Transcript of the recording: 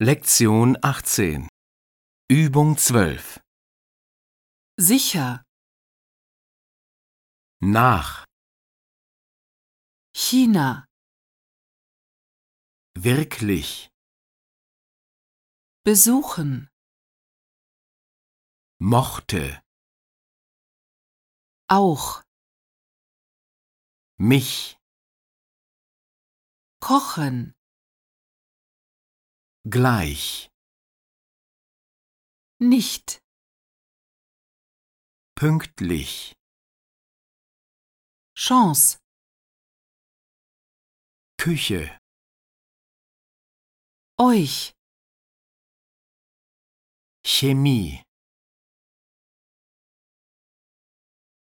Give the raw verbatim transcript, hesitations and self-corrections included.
Lektion achtzehn. Übung zwölf. Sicher, Nach. China, Wirklich. besuchen, Mochte. auch, Mich. kochen, Gleich. nicht, Pünktlich. Chance, Küche. euch. Chemie.